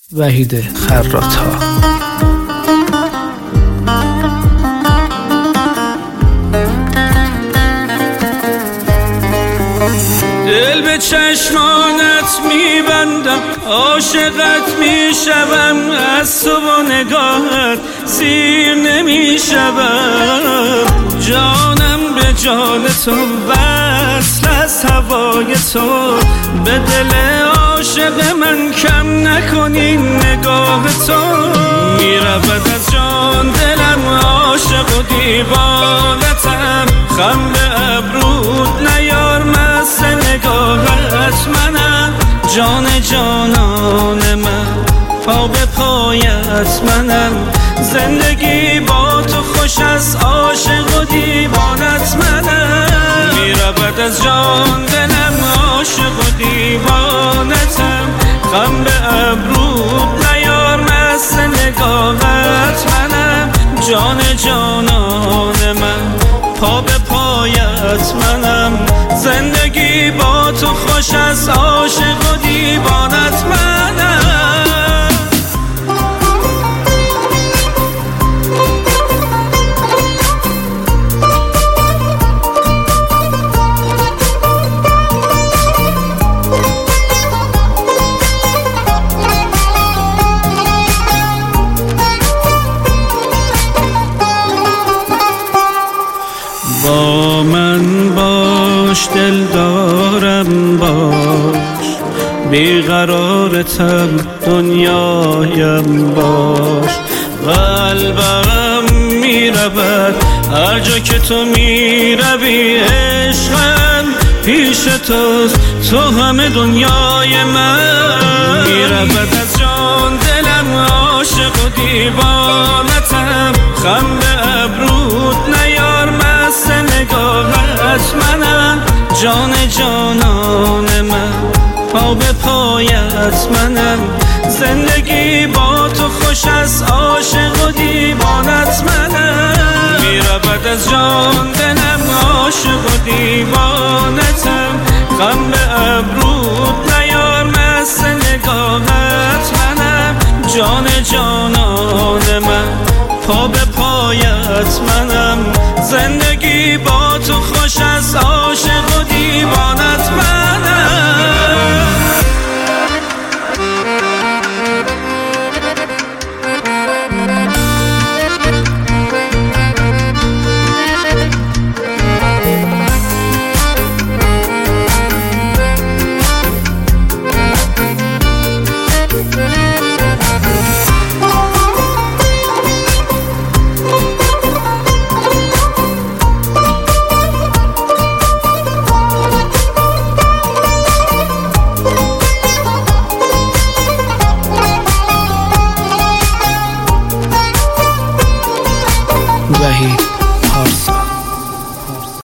وحید خراط‌ها. دل به چشمانت میبندم، عاشقت میشوم، از تو با نگاهت سیر نمیشوم. جانم به جان تو، وصل از هوای تو، به دل عاشق من کم نکنی نگاه تو. میرود از جان دلم، عاشق و دیوانتم، خم به ابرود نیار مست نگاهت منم. جان جانان من، پا به پایت منم، زندگی با تو خوش از عاشق و دیوانت منم. میرود از جان دلم، عاشق و دیوانتم، خم به ابرود نیار مست نگاهت منم. جان جانان من، پا به پایت منم، زندگی با تو خوش از عاشق و دیوانت منم. با من باش، دل دارم باش، بیقرارتم دنیایم باش. قلبم میرود هر جا که تو میروی، عشقم پیش توست، تو همه دنیای من. میرود از جان دلم، عاشق و دیوانتم، خم به ابرود نیار مست نگاهت منم. جان جانان من، پا به پایت منم، زندگی با تو خوش از عاشق و دیوانت منم. میرود از جان دلم، عاشق و دیوانتم، غم به ابرود نیار مست نگاهت منم. جان جانان من، پا به پایت منم،